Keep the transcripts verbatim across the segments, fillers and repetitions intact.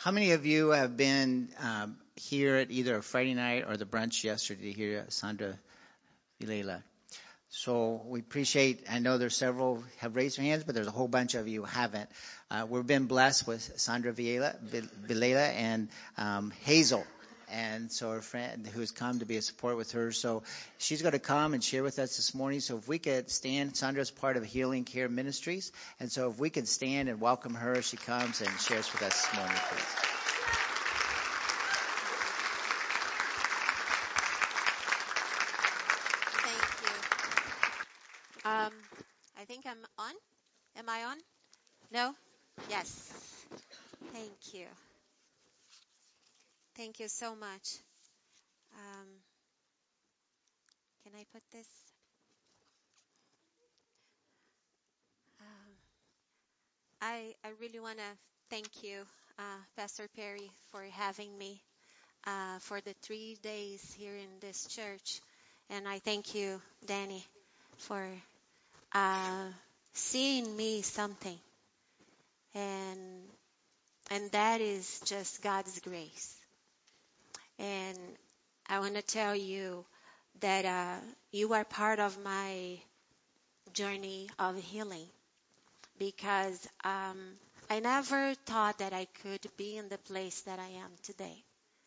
How many of you have been um, here at either a Friday night or the brunch yesterday to hear Sandra Vilela? So we appreciate, I know there's several have raised their hands, but there's a whole bunch of you who haven't. Uh, we've been blessed with Sandra Vilela, Vilela and um, Hazel. And so our friend who's come to be a support with her. So she's going to come and share with us this morning. So if we could stand, Sandra's part of Healing Care Ministries. And so if we could stand and welcome her as she comes and shares with us this morning, please. Thank you. Um, I think I'm on. Am I on? No? Yes. Thank you. Thank you so much. Um, can I put this? Um, I I really want to thank you, uh, Pastor Perry, for having me uh, for the three days here in this church, and I thank you, Danny, for uh, seeing me something, and and that is just God's grace. And I want to tell you that uh, you are part of my journey of healing, because um, I never thought that I could be in the place that I am today.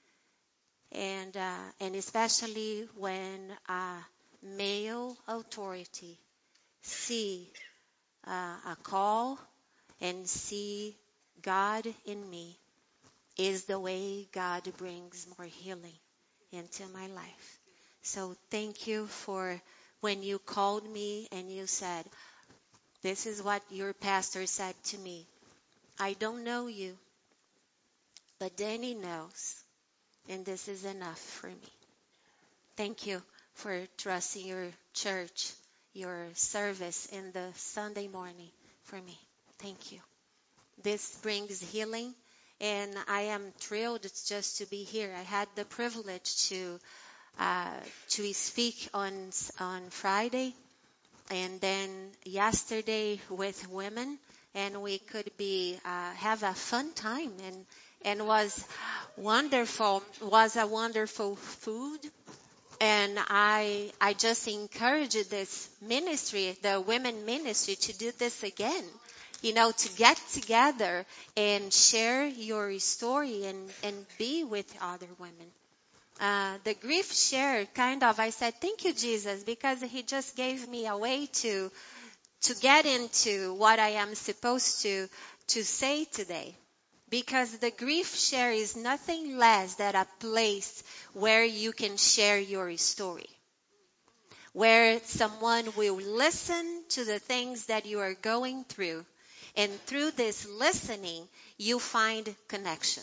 And uh, and especially when uh, male authority see uh, a call and see God in me, is the way God brings more healing into my life. So thank you for when you called me and you said, this is what your pastor said to me. I don't know you, but Danny knows, and this is enough for me. Thank you for trusting your church, your service in the Sunday morning for me. Thank you. This brings healing, and I am thrilled just to be here. I had the privilege to uh, to speak on on Friday, and then yesterday with women, and we could be uh, have a fun time, and and was wonderful. Was a wonderful food. And I I just encourage this ministry, the women ministry, to do this again. You know, to get together and share your story and, and be with other women. Uh, the grief share, kind of, I said, thank you, Jesus, because he just gave me a way to to get into what I am supposed to to say today. Because the grief share is nothing less than a place where you can share your story, where someone will listen to the things that you are going through, and through this listening, you find connection.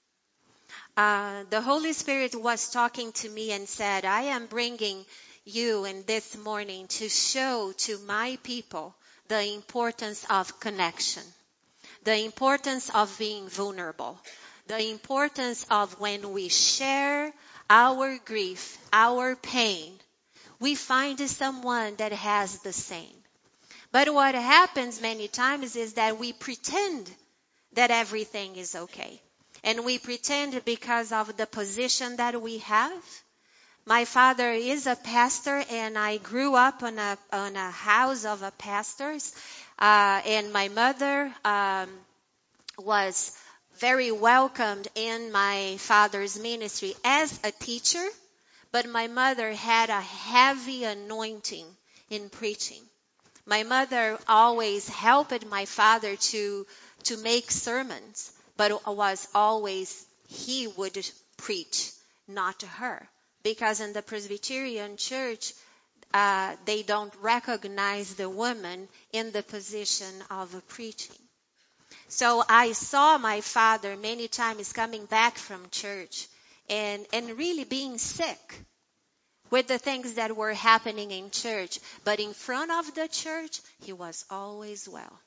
Uh, the Holy Spirit was talking to me and said, I am bringing you in this morning to show to my people the importance of connection. The importance of being vulnerable. The importance of when we share our grief, our pain, we find someone that has the same. But what happens many times is that we pretend that everything is okay. And we pretend because of the position that we have. My father is a pastor, and I grew up on a, on a house of a pastors. Uh, and my mother, um, was very welcomed in my father's ministry as a teacher, but my mother had a heavy anointing in preaching. My mother always helped my father to to make sermons, but it was always he would preach, not her, because in the Presbyterian church uh, they don't recognize the woman in the position of preaching. So I saw my father many times coming back from church and, and really being sick with the things that were happening in church. But in front of the church, he was always well.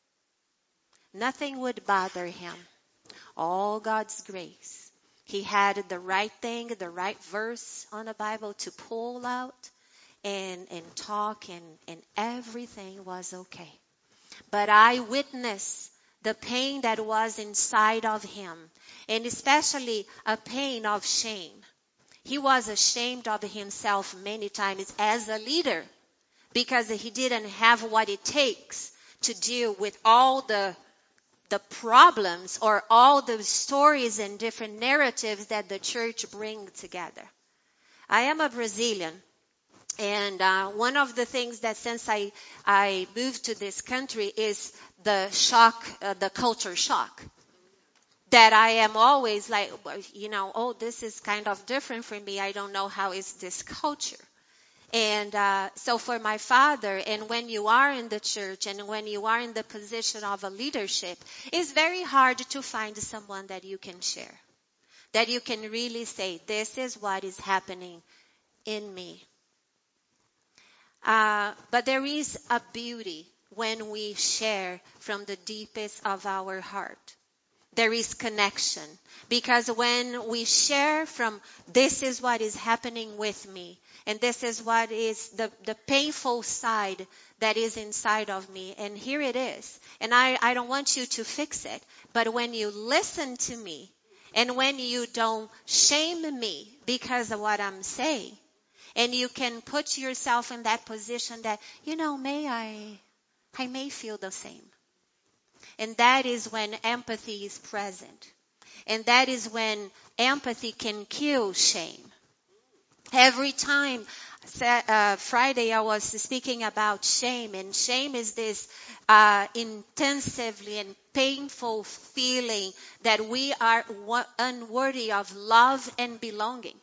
Nothing would bother him. All God's grace. He had the right thing, the right verse on the Bible to pull out and, and talk, and, and everything was okay. But I witnessed the pain that was inside of him, and especially a pain of shame. He was ashamed of himself many times as a leader because he didn't have what it takes to deal with all the the problems or all the stories and different narratives that the church brings together. I am a Brazilian, and uh, one of the things that since I, I moved to this country is the shock, uh, the culture shock. That I am always like, you know, oh, this is kind of different for me. I don't know how is this culture. And uh, so for my father, and when you are in the church and when you are in the position of a leadership, it's very hard to find someone that you can share, that you can really say, this is what is happening in me. Uh, but there is a beauty when we share from the deepest of our heart. There is connection, because when we share from this is what is happening with me, and this is what is the, the painful side that is inside of me, and here it is, and I, I don't want you to fix it, but when you listen to me, and when you don't shame me because of what I'm saying, and you can put yourself in that position that, you know, may I, I may feel the same. And that is when empathy is present. And that is when empathy can kill shame. Every time, uh, Friday I was speaking about shame, and shame is this uh, intensively and painful feeling that we are unworthy of love and belonging.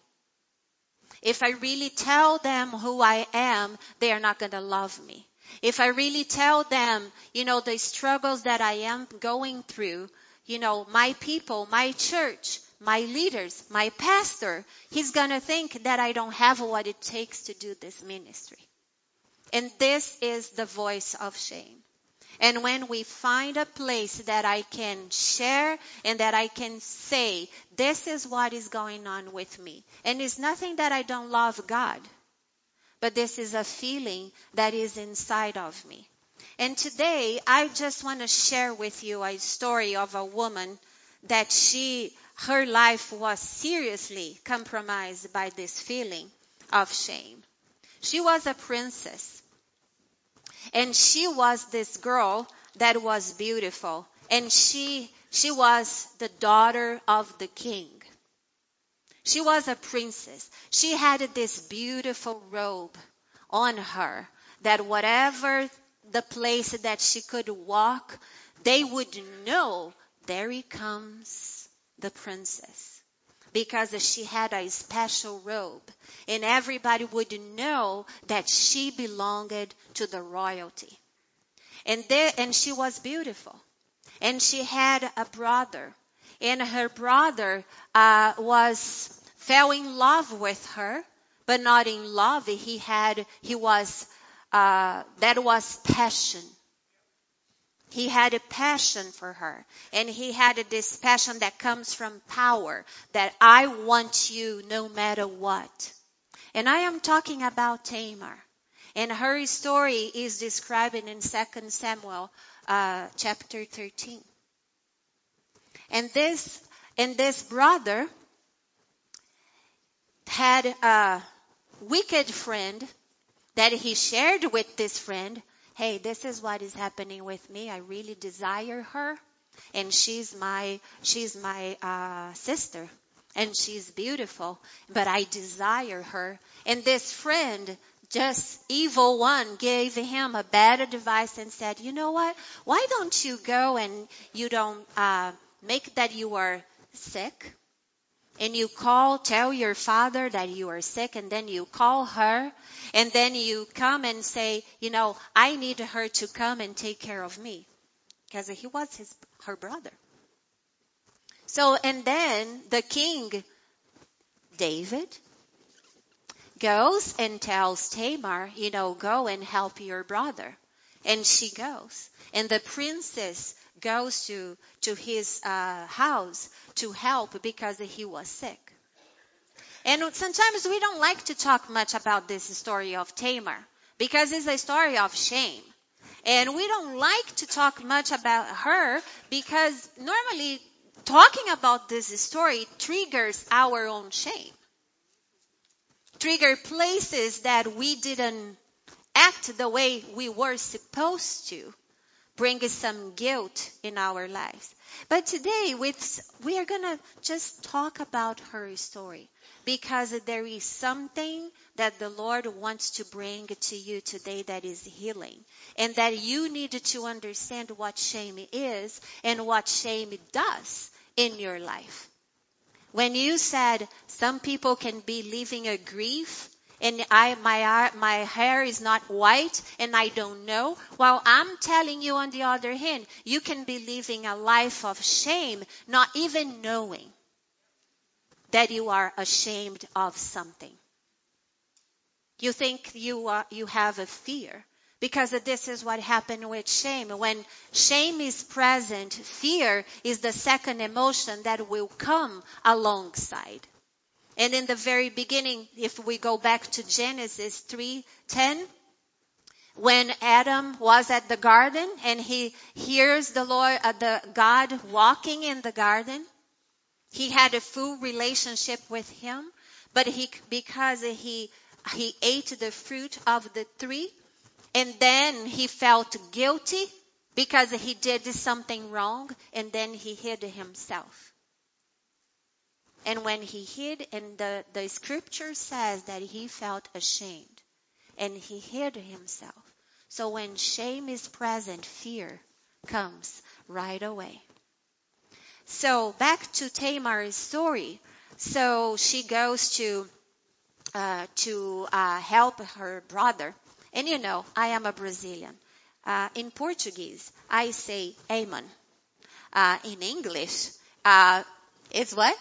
If I really tell them who I am, they are not going to love me. If I really tell them, you know, the struggles that I am going through, you know, my people, my church, my leaders, my pastor, he's going to think that I don't have what it takes to do this ministry. And this is the voice of shame. And when we find a place that I can share and that I can say, this is what is going on with me. And it's nothing that I don't love God, but this is a feeling that is inside of me. And today, I just want to share with you a story of a woman that she, her life was seriously compromised by this feeling of shame. She was a princess. And she was this girl that was beautiful. And she, she was the daughter of the king. She was a princess. She had this beautiful robe on her that whatever the place that she could walk, they would know, there he comes the princess. Because she had a special robe. And everybody would know that she belonged to the royalty. And there, and she was beautiful. And she had a brother. And her brother uh, was fell in love with her, but not in love. He had, he was, uh, that was passion. He had a passion for her. And he had this passion that comes from power, that I want you no matter what. And I am talking about Tamar. And her story is described in Second Samuel uh, chapter thirteen. And this, and this brother had a wicked friend that he shared with this friend. Hey, this is what is happening with me. I really desire her. And she's my, she's my, uh, sister. And she's beautiful. But I desire her. And this friend, just evil one, gave him a bad advice and said, you know what? Why don't you go and you don't, uh, make that you are sick? And you call, tell your father that you are sick, and then you call her, and then you come and say, you know, I need her to come and take care of me. Because he was his, her brother. So, and then the king, David, goes and tells Tamar, you know, go and help your brother. And she goes. And the princess goes to, to his uh, house to help because he was sick. And sometimes we don't like to talk much about this story of Tamar because it's a story of shame. And we don't like to talk much about her because normally talking about this story triggers our own shame. Trigger places that we didn't act the way we were supposed to. Bring us some guilt in our lives. But today with, we are going to just talk about her story because there is something that the Lord wants to bring to you today that is healing, and that you need to understand what shame is and what shame does in your life. When you said some people can be living a grief and I, my, my hair is not white and I don't know. Well, I'm telling you on the other hand, you can be living a life of shame, not even knowing that you are ashamed of something. You think you are, you have a fear because this is what happened with shame. When shame is present, fear is the second emotion that will come alongside. And in the very beginning, if we go back to Genesis three ten, when Adam was at the garden and he hears the Lord, uh, the God walking in the garden, he had a full relationship with him, but he, because he, he ate the fruit of the tree, and then he felt guilty because he did something wrong, and then he hid himself. And when he hid, and the, the scripture says that he felt ashamed and he hid himself. So when shame is present, fear comes right away. So back to Tamar's story. So she goes to, uh, to, uh, help her brother. And you know, I am a Brazilian. Uh, in Portuguese, I say amen. Uh, in English, uh, it's what?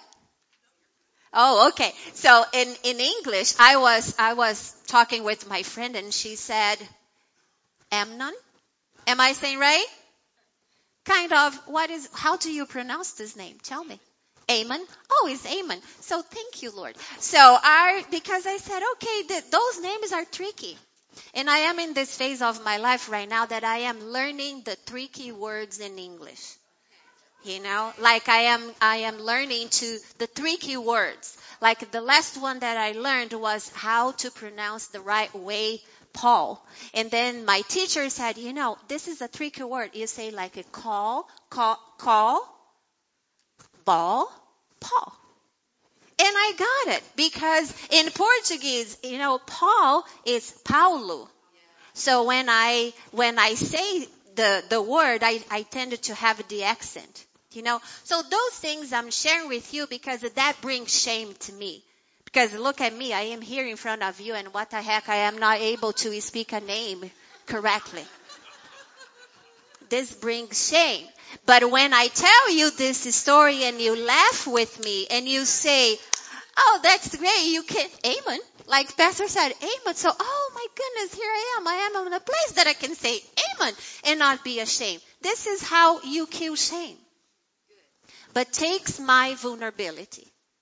Oh, okay. So in, in English, I was, I was talking with my friend and she said, Amnon? Am I saying right? Kind of, what is, how do you pronounce this name? Tell me. Amen? Oh, it's Amen. So thank you, Lord. So our, because I said, okay, the, those names are tricky. And I am in this phase of my life right now that I am learning the tricky words in English. You know, like I am, I am learning to the tricky words. Like the last one that I learned was how to pronounce the right way, Paul. And then my teacher said, you know, this is a tricky word. You say like a call, call, call, ball, Paul. And I got it because in Portuguese, you know, Paul is Paulo. So when I, when I say the, the word, I, I tended to have the accent. You know, so those things I'm sharing with you because that brings shame to me. Because look at me, I am here in front of you and what the heck, I am not able to speak a name correctly. This brings shame. But when I tell you this story and you laugh with me and you say, oh, that's great, you can, amen. Like Pastor said, amen. So, oh my goodness, here I am. I am in a place that I can say amen and not be ashamed. This is how you kill shame. But takes my vulnerability.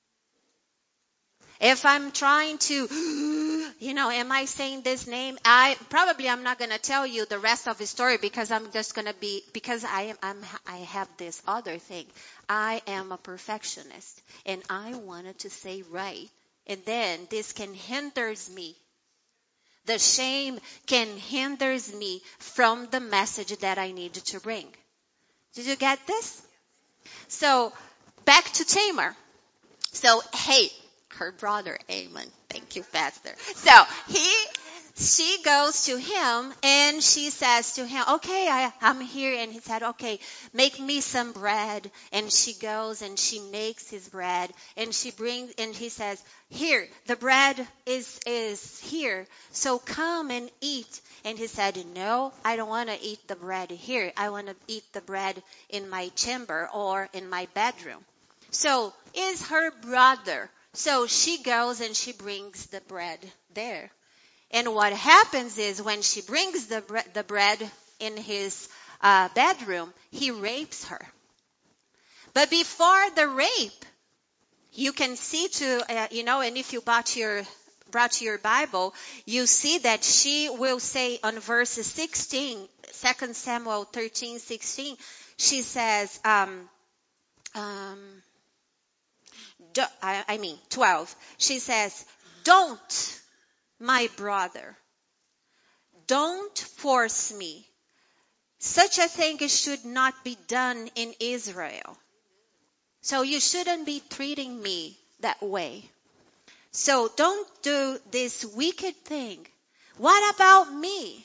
If I'm trying to, you know, am I saying this name? I probably I'm not going to tell you the rest of the story because I'm just going to be, because I am, I'm, I have this other thing. I am a perfectionist and I wanted to say right. And then this can hinders me. The shame can hinders me from the message that I need to bring. Did you get this? So, back to Tamar. So, hey, her brother, Amen. Thank you, Pastor. So, he, she goes to him and she says to him, okay, I, I'm here. And he said, okay, make me some bread. And she goes and she makes his bread and she brings, and he says, here, the bread is, is here. So come and eat. And he said, no, I don't want to eat the bread here. I want to eat the bread in my chamber or in my bedroom. So is her brother. So she goes and she brings the bread there. And what happens is when she brings the, bre- the bread in his uh, bedroom, he rapes her. But before the rape, you can see to, uh, you know, and if you bought your brought your Bible, you see that she will say on verse sixteen, Second Samuel thirteen, sixteen, she says, um, um, do, I, I mean, twelve, she says, don't, my brother, don't force me. Such a thing should not be done in Israel. So you shouldn't be treating me that way. So don't do this wicked thing. What about me?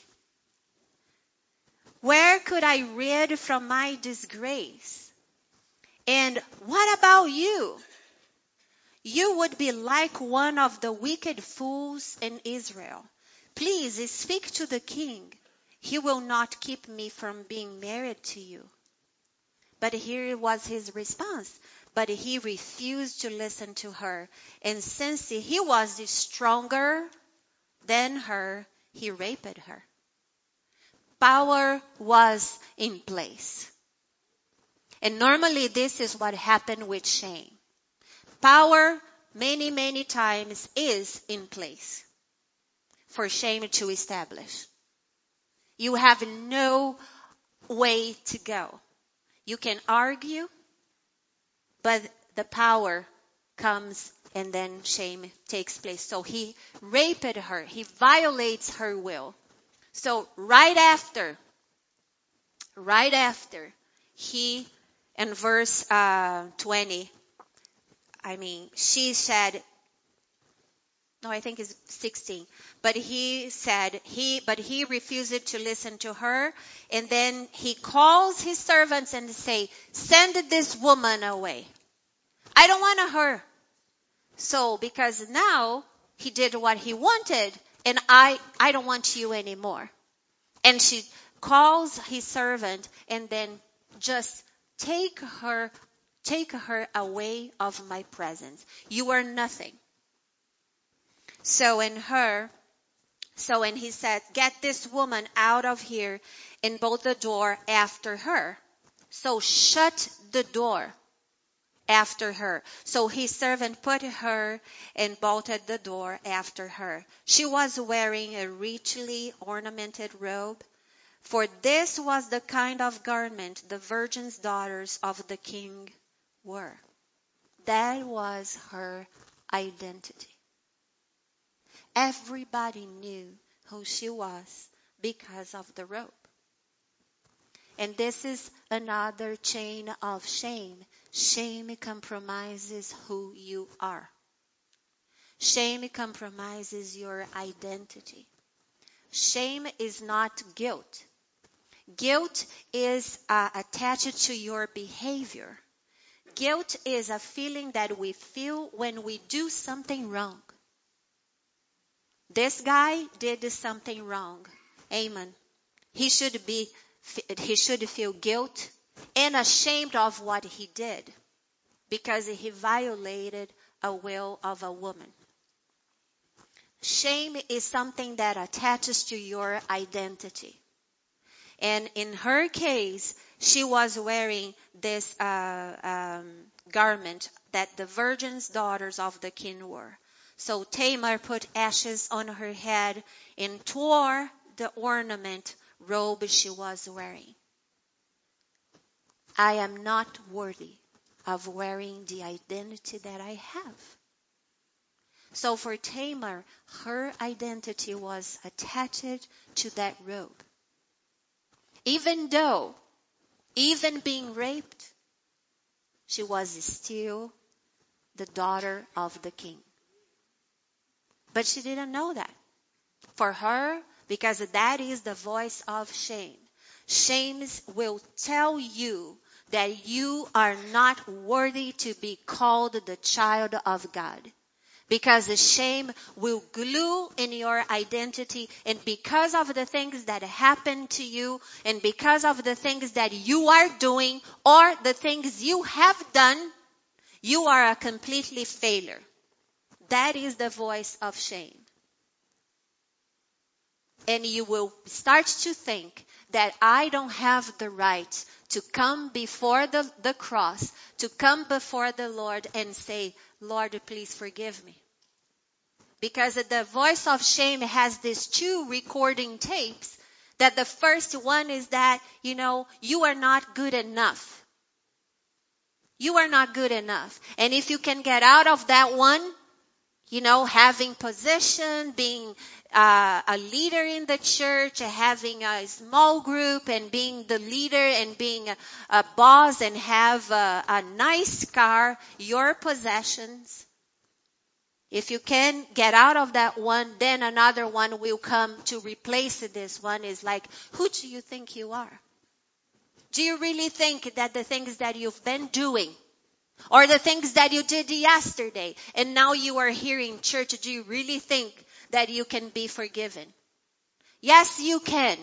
Where could I rid from my disgrace? And what about you? You would be like one of the wicked fools in Israel. Please speak to the king. He will not keep me from being married to you. But here was his response. But he refused to listen to her. And since he was stronger than her, he raped her. Power was in place. And normally this is what happened with shame. Power, many, many times, is in place for shame to establish. You have no way to go. You can argue, but the power comes and then shame takes place. So he raped her. He violates her will. So right after, right after, he, in verse uh, twenty, I mean, she said, no, I think it's sixteen. But he said, he, but he refused to listen to her. And then he calls his servants and say, send this woman away. I don't want her. So, because now he did what he wanted and I, I don't want you anymore. And she calls his servant and then just take her, take her away of my presence. You are nothing. So in her, so and he said, get this woman out of here and bolt the door after her. So shut the door after her. So his servant put her and bolted the door after her. She was wearing a richly ornamented robe, for this was the kind of garment the virgin's daughters of the king wore. That was her identity. Everybody knew who she was because of the robe. And this is another chain of shame. Shame compromises who you are. Shame compromises your identity. Shame is not guilt. Guilt is uh, attached to your behavior. Guilt is a feeling that we feel when we do something wrong. This guy did something wrong. Amen. He should be, he should feel guilt and ashamed of what he did because he violated a will of a woman. Shame is something that attaches to your identity. And in her case, she was wearing this uh, um, garment that the virgin's daughters of the king wore. So Tamar put ashes on her head and tore the ornament robe she was wearing. I am not worthy of wearing the identity that I have. So for Tamar, her identity was attached to that robe. Even though, even being raped, she was still the daughter of the king. But she didn't know that. For her, because that is the voice of shame. Shame will tell you that you are not worthy to be called the child of God. Because the shame will glue in your identity, and because of the things that happen to you, and because of the things that you are doing, or the things you have done, you are a completely failure. That is the voice of shame. And you will start to think that I don't have the right to come before the, the cross, to come before the Lord and say, Lord, please forgive me. Because the voice of shame has these two recording tapes. That the first one is that, you know, you are not good enough. You are not good enough. And if you can get out of that one, you know, having position, being uh, a leader in the church, having a small group and being the leader and being a, a boss and have a, a nice car, your possessions. If you can get out of that one, then another one will come to replace this one. Is like, who do you think you are? Do you really think that the things that you've been doing, or the things that you did yesterday, and now you are here in church, do you really think that you can be forgiven? Yes, you can.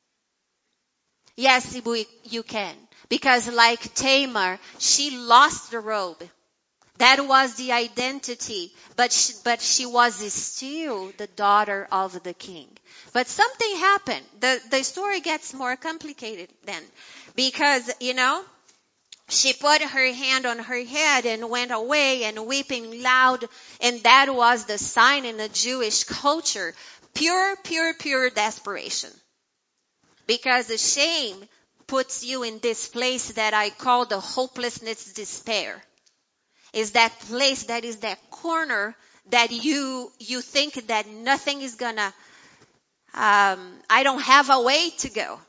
Yes, we, you can. Because like Tamar, she lost the robe. That was the identity, but she, but she was still the daughter of the king. But something happened. The, the story gets more complicated then. Because, you know, she put her hand on her head and went away and weeping loud. And that was the sign in the Jewish culture. Pure, pure, pure desperation. Because the shame puts you in this place that I call the hopelessness despair. Is that place, that is that corner that you, you think that nothing is gonna, um, I don't have a way to go.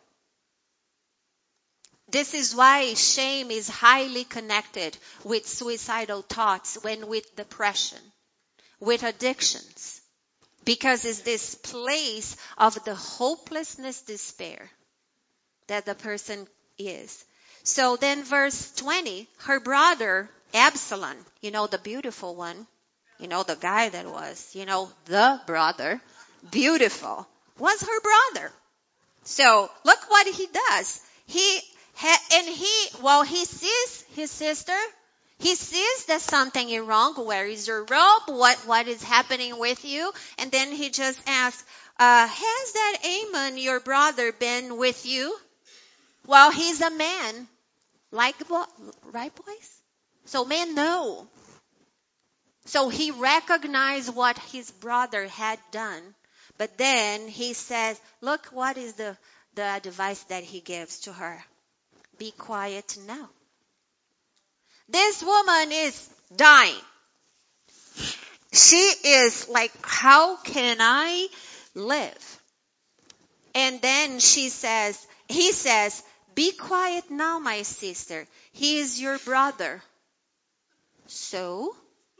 This is why shame is highly connected with suicidal thoughts, when with depression, with addictions. Because it's this place of the hopelessness despair that the person is. So then verse twenty, her brother Absalom, you know, the beautiful one, you know, the guy that was, you know, the brother, beautiful, was her brother. So look what he does. He ha- and he, well, he sees his sister. He sees that something is wrong. Where is your robe? What what is happening with you? And then he just asks, uh, has that Ammon, your brother, been with you? Well, he's a man, like right, boys? So men know. So he recognized what his brother had done. But then he says, look, what is the, the advice that he gives to her? Be quiet now. This woman is dying. She is like, how can I live? And then she says, he says, be quiet now, my sister. He is your brother. So,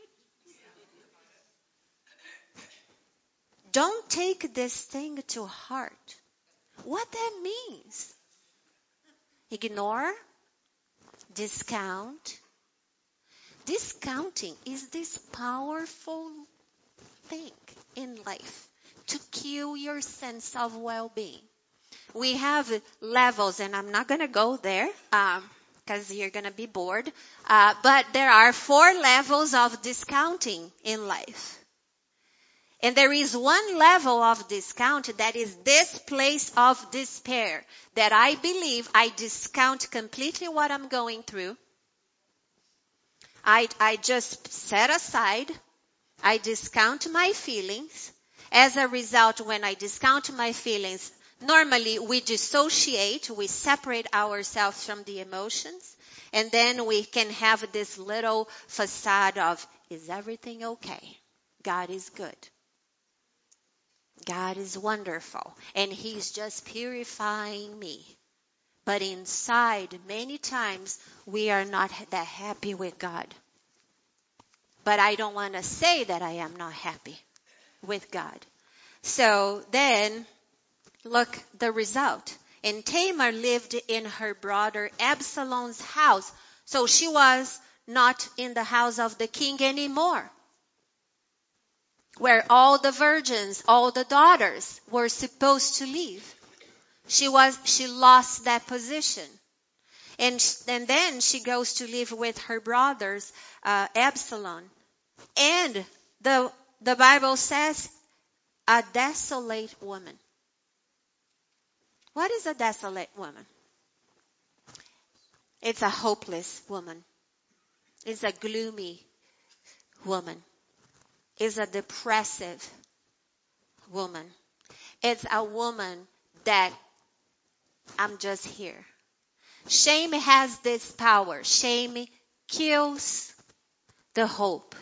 don't take this thing to heart. What that means? Ignore? Discount? Discounting is this powerful thing in life to kill your sense of well-being. We have levels, and I'm not going to go there um, because you're going to be bored. Uh, but there are four levels of discounting in life. And there is one level of discount that is this place of despair, that I believe I discount completely what I'm going through. I, I just set aside. I discount my feelings. As a result, when I discount my feelings, normally we dissociate, we separate ourselves from the emotions, and then we can have this little facade of, is everything okay? God is good. God is wonderful, and He's just purifying me. But inside, many times, we are not that happy with God. But I don't want to say that I am not happy with God. So then, look the result. And Tamar lived in her brother Absalom's house. So she was not in the house of the king anymore, where all the virgins, all the daughters were supposed to live. She was, she lost that position. And, and then she goes to live with her brothers, uh, Absalom. And the, the Bible says, a desolate woman. What is a desolate woman? It's a hopeless woman. It's a gloomy woman. is a depressive woman. It's a woman that I'm just here. Shame has this power. Shame kills the hope.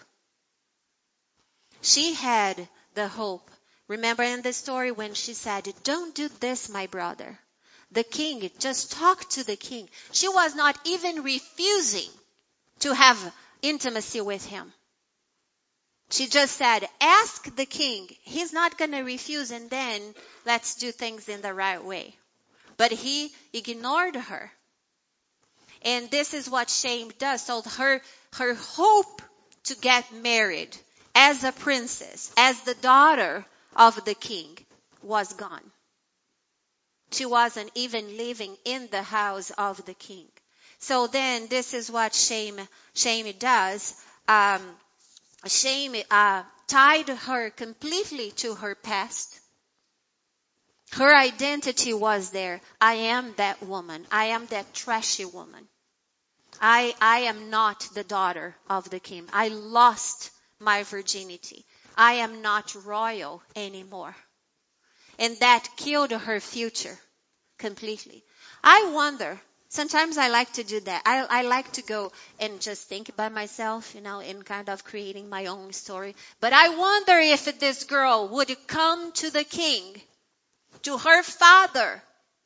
She had the hope. Remember in the story when she said, don't do this, my brother. The king, just talk to the king. She was not even refusing to have intimacy with him. She just said, ask the king. He's not going to refuse, and then let's do things in the right way. But he ignored her. And this is what shame does. So her, her hope to get married as a princess, as the daughter of the king, was gone. She wasn't even living in the house of the king. So then this is what shame, shame does. Um, shame uh, tied her completely to her past. Her identity was there. I am that woman. I am that trashy woman. I, I am not the daughter of the king. I lost my virginity. I am not royal anymore. And that killed her future completely. I wonder, sometimes I like to do that. I, I like to go and just think by myself, you know, and kind of creating my own story. But I wonder if this girl would come to the king, to her father,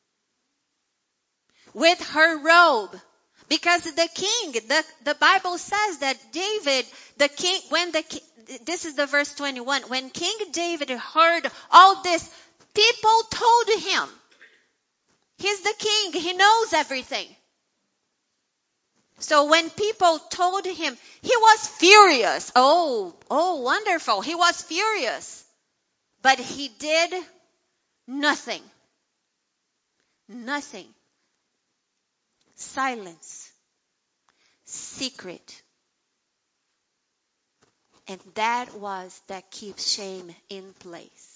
with her robe. Because the king, the, the Bible says that David, the king, when the, this is the verse twenty-one, when King David heard all this, people told him, he's the king, he knows everything. So when people told him, he was furious. Oh, oh, wonderful. He was furious. But he did nothing. Nothing. Silence. Secret. And that was that keeps shame in place.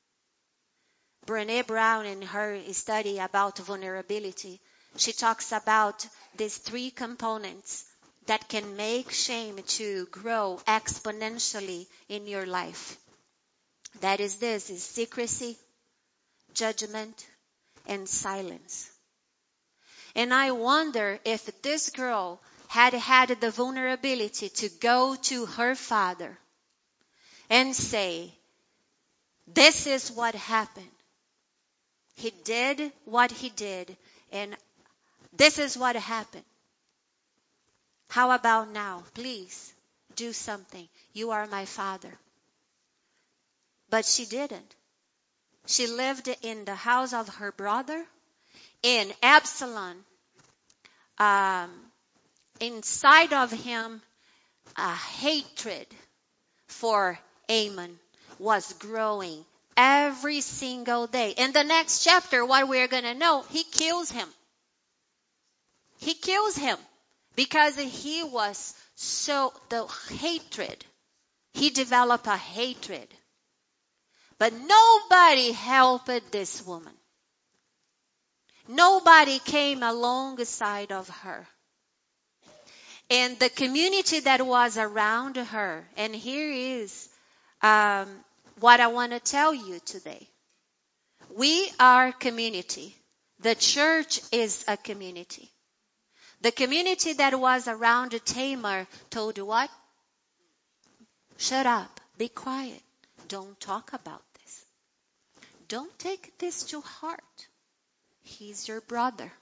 Brené Brown, in her study about vulnerability, she talks about these three components that can make shame to grow exponentially in your life. That is this, is secrecy, judgment, and silence. And I wonder if this girl had had the vulnerability to go to her father and say, this is what happened. He did what he did, and this is what happened. How about now? Please do something. You are my father. But she didn't. She lived in the house of her brother, in Absalom. Um, inside of him, a hatred for Amnon was growing every single day. In the next chapter, what we're going to know, he kills him. He kills him because he was so, the hatred, he developed a hatred. But nobody helped this woman. Nobody came alongside of her. And the community that was around her, and here is um, what I want to tell you today. We are community. The church is a community. The community that was around Tamar told what? Shut up. Be quiet. Don't talk about this. Don't take this to heart. He's your brother.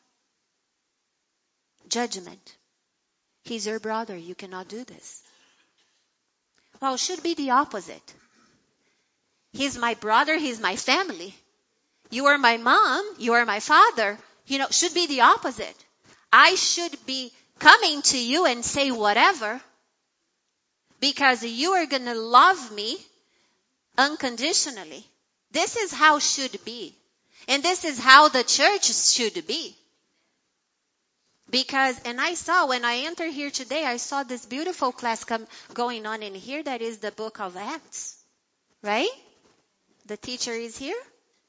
Judgment. He's your brother. You cannot do this. Well, it should be the opposite. He's my brother. He's my family. You are my mom. You are my father. You know, should be the opposite. I should be coming to you and say whatever because you are going to love me unconditionally. This is how it should be. And this is how the church should be. Because, and I saw, when I entered here today, I saw this beautiful class come, going on in here. That is the book of Acts. Right? The teacher is here?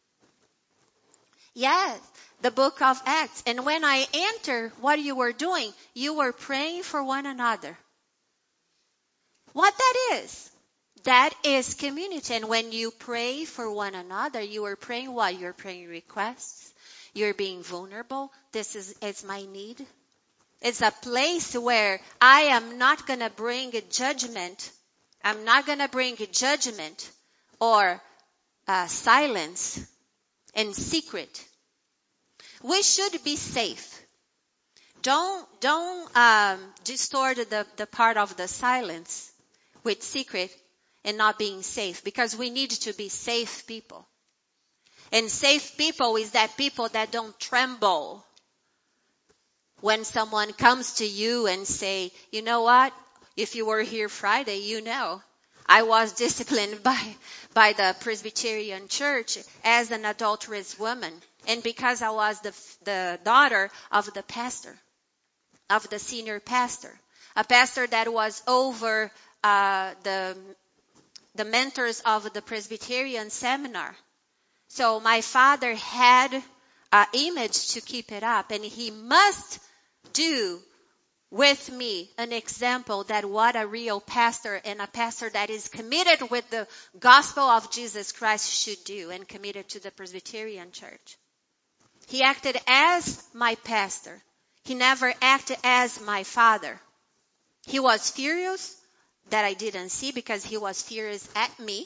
Yes, the book of Acts. And when I entered, what you were doing, you were praying for one another. What that is? That is community. And when you pray for one another, you are praying what? You're praying requests. You're being vulnerable. This is, is my need. It's a place where I am not going to bring a judgment. I'm not going to bring a judgment or uh, silence and secret. We should be safe. Don't, don't um, distort the, the part of the silence with secret and not being safe, because we need to be safe people. And safe people is that people that don't tremble when someone comes to you and say, you know what? If you were here Friday, you know, I was disciplined by, by the Presbyterian Church as an adulterous woman. And because I was the, the daughter of the pastor, of the senior pastor, a pastor that was over, uh, the, the mentors of the Presbyterian seminar. So my father had an image to keep it up, and he must do with me an example that what a real pastor and a pastor that is committed with the gospel of Jesus Christ should do, and committed to the Presbyterian Church. He acted as my pastor. He never acted as my father. He was furious that I didn't see because he was furious at me.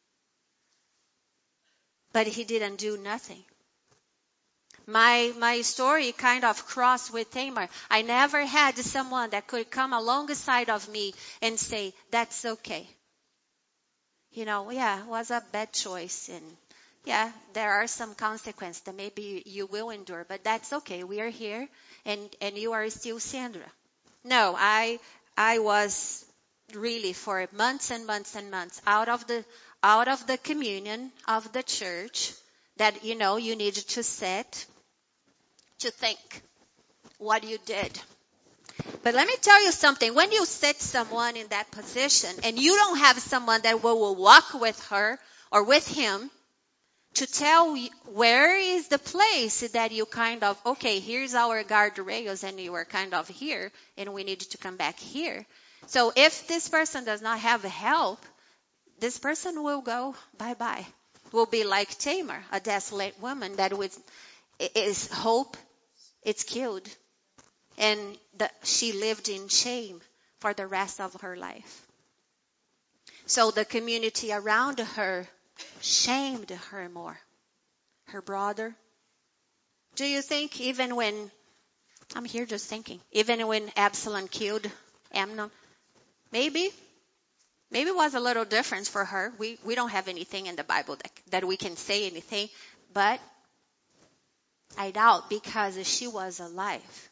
But he didn't do nothing. My, my story kind of crossed with Tamar. I never had someone that could come alongside of me and say, that's okay. You know, yeah, it was a bad choice. And yeah, there are some consequences that maybe you will endure, but that's okay. We are here, and, and you are still Sandra. No, I, I was really for months and months and months out of the, out of the communion of the church that, you know, you needed to sit to think what you did. But let me tell you something. When you set someone in that position and you don't have someone that will, will walk with her or with him to tell you where is the place that you kind of, okay, here's our guardrails and you are kind of here and we need to come back here. So if this person does not have help, this person will go bye-bye. Will be like Tamar, a desolate woman that with is hope, it's killed. And the, she lived in shame for the rest of her life. So the community around her shamed her more. Her brother. Do you think even when, I'm here just thinking, even when Absalom killed Amnon, maybe, maybe it was a little difference for her. We, we don't have anything in the Bible that, that we can say anything, but I doubt because she was alive.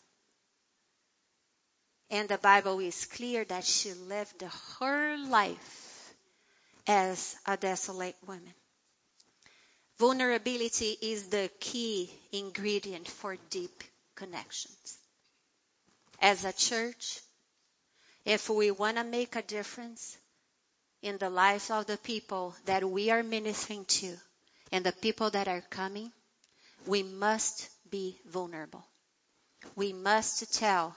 And the Bible is clear that she lived her life as a desolate woman. Vulnerability is the key ingredient for deep connections. As a church, if we want to make a difference in the lives of the people that we are ministering to and the people that are coming, we must be vulnerable. We must tell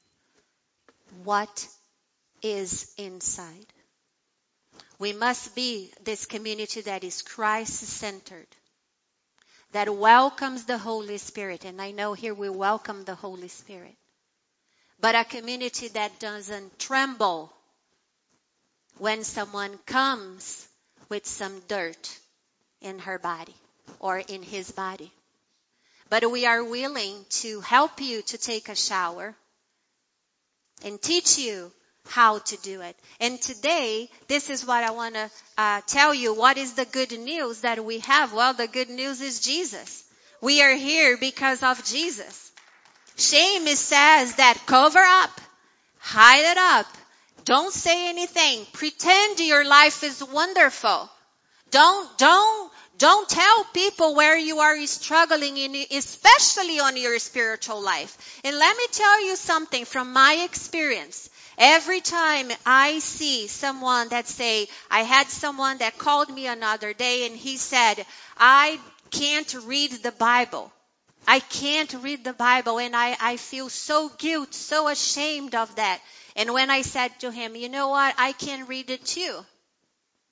what is inside. We must be this community that is Christ-centered, that welcomes the Holy Spirit. And I know here we welcome the Holy Spirit. But a community that doesn't tremble when someone comes with some dirt in her body or in his body. But we are willing to help you to take a shower and teach you how to do it. And today, this is what I want to uh, tell you. What is the good news that we have? Well, the good news is Jesus. We are here because of Jesus. Shame says that cover up, hide it up, don't say anything, pretend your life is wonderful. Don't, don't, don't tell people where you are struggling in, especially on your spiritual life. And let me tell you something from my experience. Every time I see someone that say, I had someone that called me another day and he said, I can't read the Bible. I can't read the Bible and I, I feel so guilt, so ashamed of that. And when I said to him, you know what, I can read it too.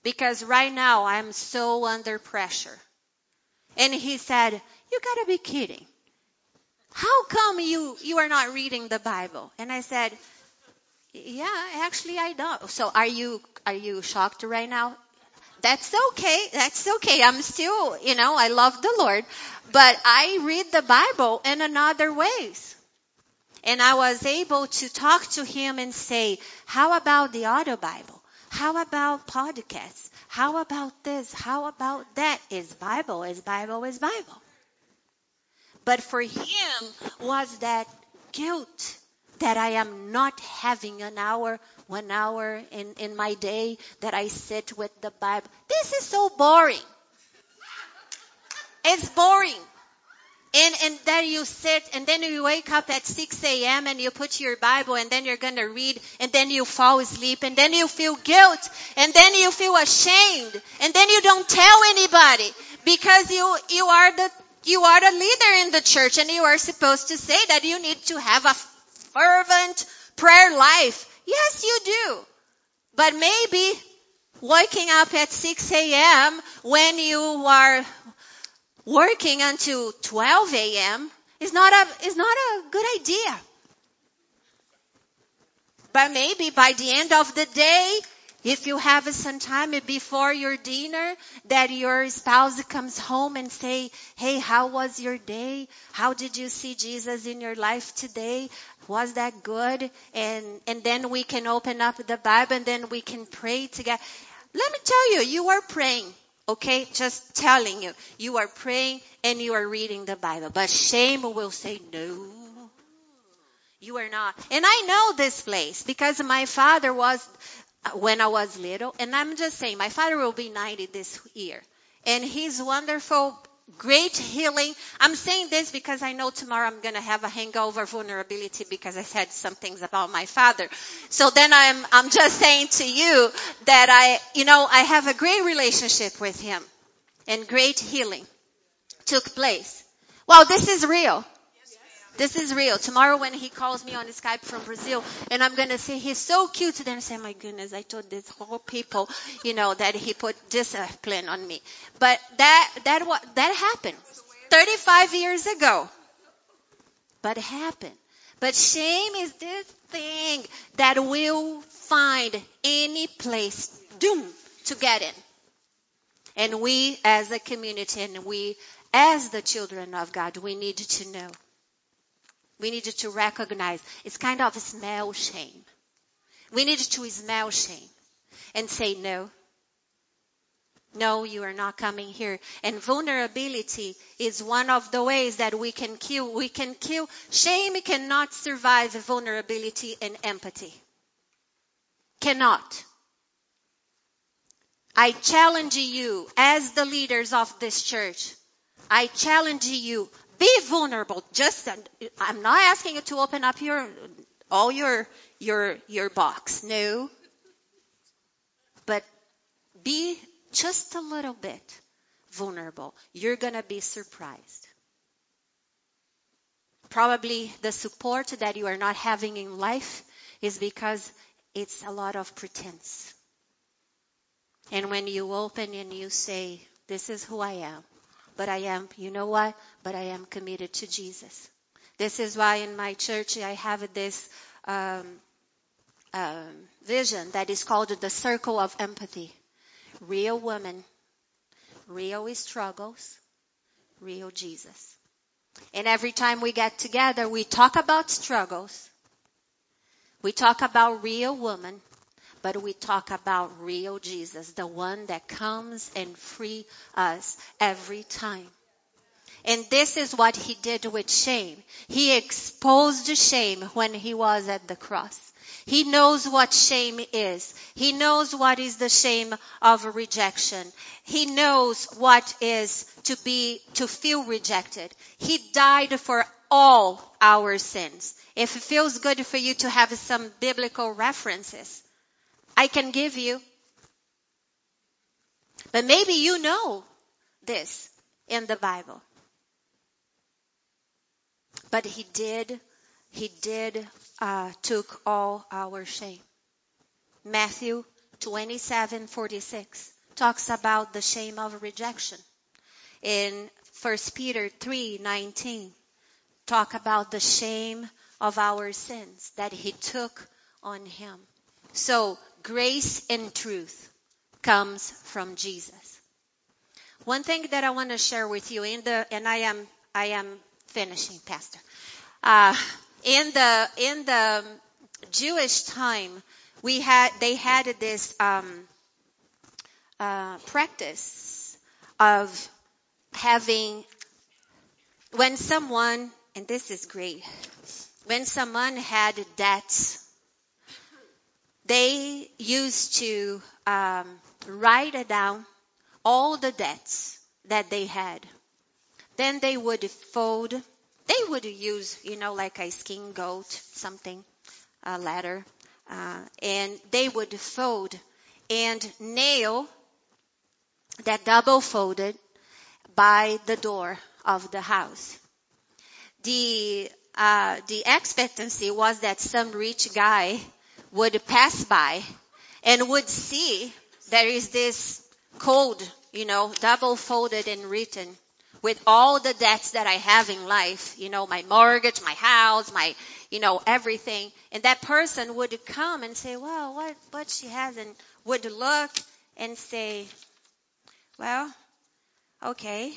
because right now I'm so under pressure. And he said, you got to be kidding. How come you, you are not reading the Bible? And I said, yeah, actually I don't. So are you, are you shocked right now? That's okay. That's okay. I'm still, you know, I love the Lord, but I read the Bible in another ways. And I was able to talk to him and say, how about the audio Bible? How about podcasts? How about this? How about that? Is Bible, is Bible, is Bible. But for him was that guilt that I am not having an hour, one hour in, in my day that I sit with the Bible. This is so boring. It's boring. And, and then you sit and then you wake up at six a.m. and you put your Bible and then you're going to read and then you fall asleep and then you feel guilt and then you feel ashamed and then you don't tell anybody because you, you are the, you are the leader in the church and you are supposed to say that you need to have a fervent prayer life. Yes, you do. But maybe waking up at six a.m. when you are working until twelve a.m. is not a, is not a good idea. But maybe by the end of the day, if you have some time before your dinner, that your spouse comes home and say, hey, how was your day? How did you see Jesus in your life today? Was that good? And, and then we can open up the Bible and then we can pray together. Let me tell you, you are praying. Okay, just telling you, you are praying and you are reading the Bible. But shame will say, no, you are not. And I know this place because my father was, when I was little, and I'm just saying, my father will be ninety this year. And he's wonderful, great healing. I'm saying this because I know tomorrow I'm going to have a hangover vulnerability because I said some things about my father. So then I'm, I'm just saying to you that I, you know, I have a great relationship with him and great healing took place. Well, this is real. This is real. Tomorrow when he calls me on Skype from Brazil and I'm going to say he's so cute, then I say, my goodness, I told this whole people, you know, that he put discipline on me. But that, that, what, that happened thirty-five years ago. But it happened. But shame is this thing that will find any place doom to get in. And we as a community and we as the children of God, we need to know. We need to recognize it's kind of a smell shame. We need to smell shame and say no. No, you are not coming here. And vulnerability is one of the ways that we can kill. We can kill. Shame cannot survive vulnerability and empathy. Cannot. I challenge you as the leaders of this church. I challenge you. Be vulnerable. Just, I'm not asking you to open up your, all your, your, your box. No. But be just a little bit vulnerable. You're going to be surprised. Probably the support that you are not having in life is because it's a lot of pretense. And when you open and you say, this is who I am. But I am, you know what? But I am committed to Jesus. This is why in my church I have this um, um, vision that is called the circle of empathy. Real women, real struggles, real Jesus. And every time we get together, we talk about struggles. We talk about real women, but we talk about real Jesus, the one that comes and free us every time. And this is what he did with shame. He exposed shame when he was at the cross. He knows what shame is. He knows what is the shame of rejection. He knows what is to be, to feel rejected. He died for all our sins. If it feels good for you to have some biblical references, I can give you. But maybe you know this in the Bible. But he did, he did, uh, took all our shame. Matthew twenty-seven forty-six. talks about the shame of rejection. In First Peter three nineteen, talk about the shame of our sins that he took on him. So grace and truth comes from Jesus. One thing that I want to share with you in the, and I am, I am finishing, Pastor. Uh, in the, in the Jewish time, we had, they had this, um, uh, practice of having, when someone, and this is great, when someone had debts, they used to um, write it down, all the debts that they had. Then they would fold, they would use, you know, like a skin goat, something, a ladder, uh, and they would fold and nail that double folded by the door of the house. The, uh, the expectancy was that some rich guy would pass by and would see there is this code, you know, double folded and written with all the debts that I have in life, you know, my mortgage, my house, my, you know, everything. And that person would come and say, well, what, what she has, and would look and say, well, okay,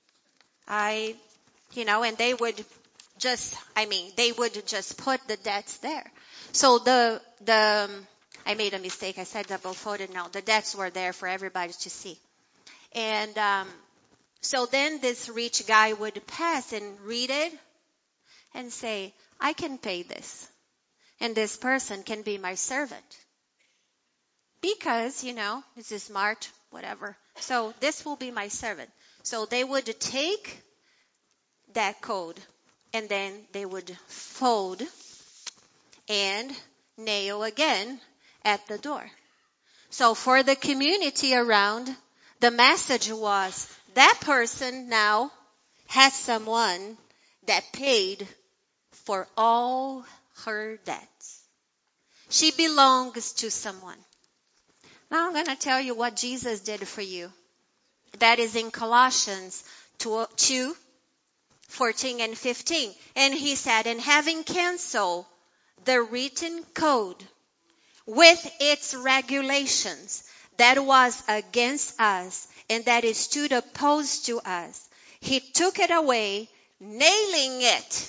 I, you know, and they would just, I mean, they would just put the debts there. So the, the, I made a mistake. I said double folded. No, the debts were there for everybody to see. And, um, so then this rich guy would pass and read it and say, I can pay this. And this person can be my servant. Because, you know, this is smart, whatever. So this will be my servant. So they would take that code and then they would fold and nail again at the door. So for the community around, the message was that person now has someone that paid for all her debts. She belongs to someone. Now I'm going to tell you what Jesus did for you. That is in Colossians two, fourteen and fifteen. And he said, and having canceled the written code with its regulations that was against us and that it stood opposed to us, he took it away, nailing it,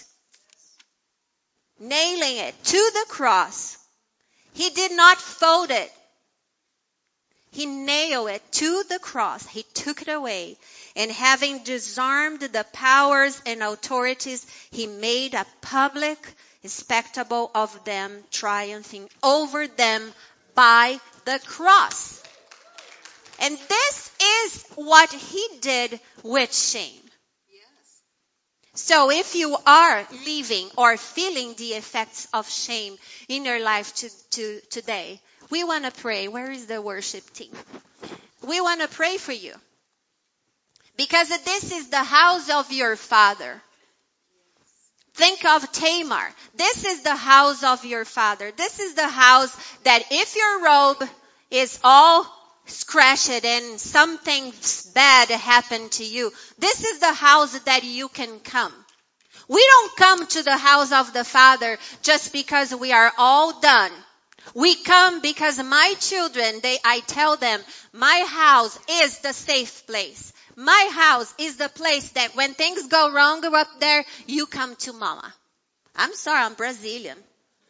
nailing it to the cross. He did not fold it. He nailed it to the cross. He took it away. And having disarmed the powers and authorities, he made a public spectacle of them, triumphing over them by the cross. And this is what he did with shame. So if you are living or feeling the effects of shame in your life to, to, today, we want to pray. Where is the worship team? We want to pray for you. Because this is the house of your father. Think of Tamar. This is the house of your father. This is the house that if your robe is all scratched and something bad happened to you, this is the house that you can come. We don't come to the house of the Father just because we are all done. We come because my children, they, I tell them, my house is the safe place. My house is the place that when things go wrong up there, you come to mama. I'm sorry, I'm Brazilian.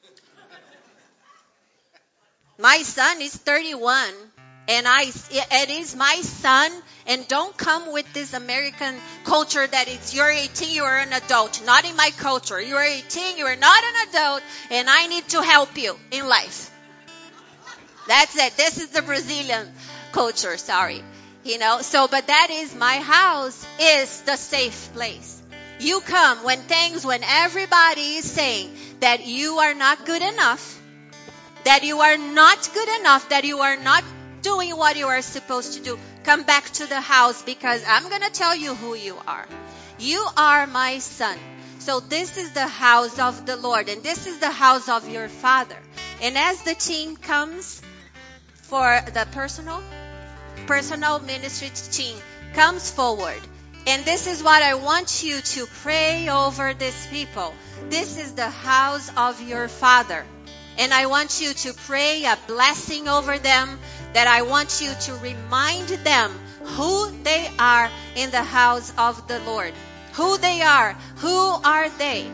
My son is thirty-one. And I, it is my son, and don't come with this American culture that it's you're eighteen, you're an adult. Not in my culture. You're eighteen, you're not an adult, and I need to help you in life. That's it. This is the Brazilian culture, sorry. You know, so, but that is my house is the safe place. You come when things, when everybody is saying that you are not good enough, that you are not good enough, that you are not doing what you are supposed to do. Come back to the house because I'm going to tell you who you are. You are my son. So this is the house of the Lord and this is the house of your Father. And as the team comes for the personal personal ministry team comes forward. And this is what I want you to pray over these people. This is the house of your Father. And I want you to pray a blessing over them, that I want you to remind them who they are in the house of the Lord. Who they are. Who are they?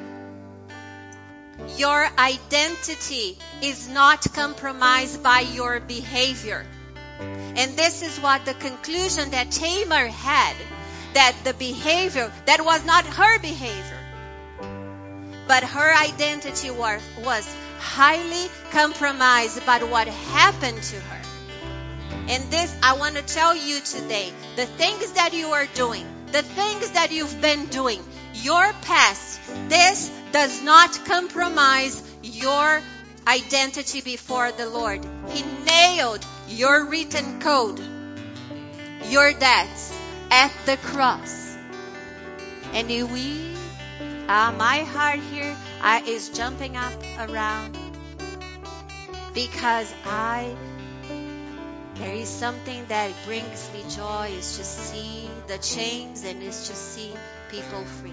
Your identity is not compromised by your behavior. And this is what the conclusion that Tamar had, that the behavior, that was not her behavior, but her identity was, was highly compromised by what happened to her. And this, I want to tell you today, the things that you are doing, the things that you've been doing, your past, this does not compromise your identity before the Lord. He nailed your written code, your debts at the cross. And we, uh, my heart here uh, is jumping up around, because I, there is something that brings me joy, is to see the chains and is to see people free.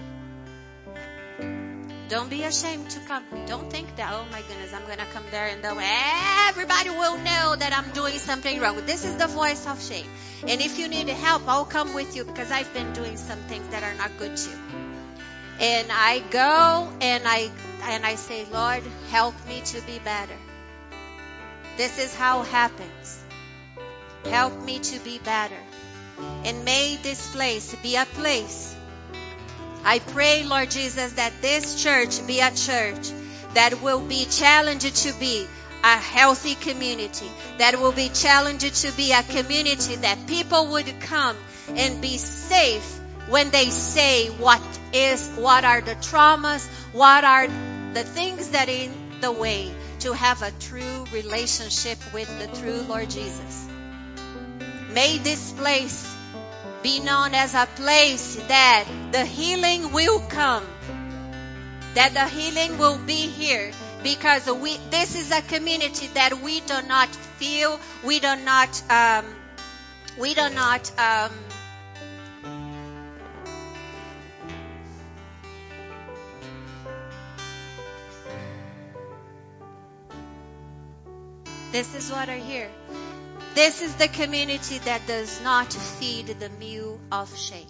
Don't be ashamed to come. Don't think that, oh my goodness, I'm going to come there and everybody will know that I'm doing something wrong. This is the voice of shame. And if you need help, I'll come with you, because I've been doing some things that are not good too. And I go and I and I say, Lord, help me to be better. This is how it happens. Help me to be better. And may this place be a place. I pray, Lord Jesus, that this church be a church that will be challenged to be a healthy community, that will be challenged to be a community that people would come and be safe when they say what is, what are the traumas, what are the things that are in the way to have a true relationship with the true Lord Jesus. May this place be known as a place that the healing will come, that the healing will be here, because we, this is a community that we do not feel, we do not, um, we do not, um, this is what I hear. This is the community that does not feed the meal of shame.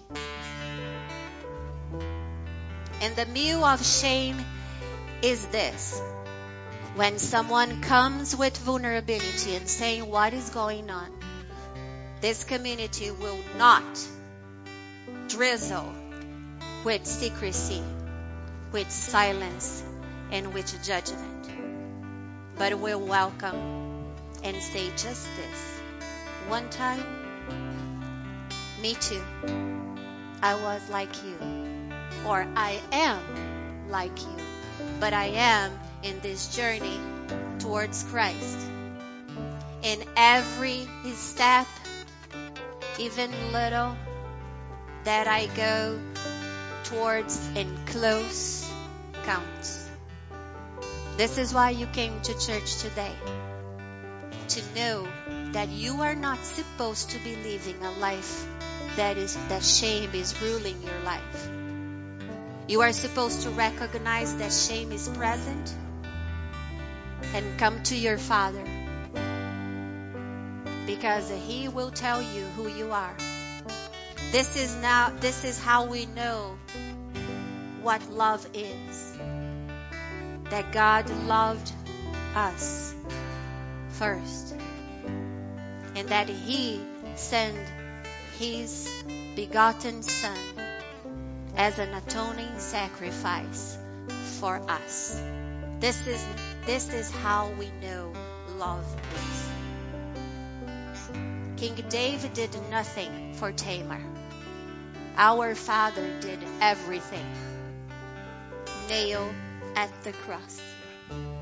And the meal of shame is this. When someone comes with vulnerability and saying what is going on, this community will not drizzle with secrecy, with silence, and with judgment, but will welcome and say just this. One time, me too. I was like you, or I am like you, but I am in this journey towards Christ. In every step, even little, that I go towards and close counts. This is why you came to church today. To know that you are not supposed to be living a life that is that shame is ruling your life. You are supposed to recognize that shame is present and come to your Father, because He will tell you who you are. This is now this is how we know what love is. That God loved us first, and that He sent His begotten Son as an atoning sacrifice for us. This is this is how we know love is. King David did nothing for Tamar. Our Father did everything. Nailed at the cross.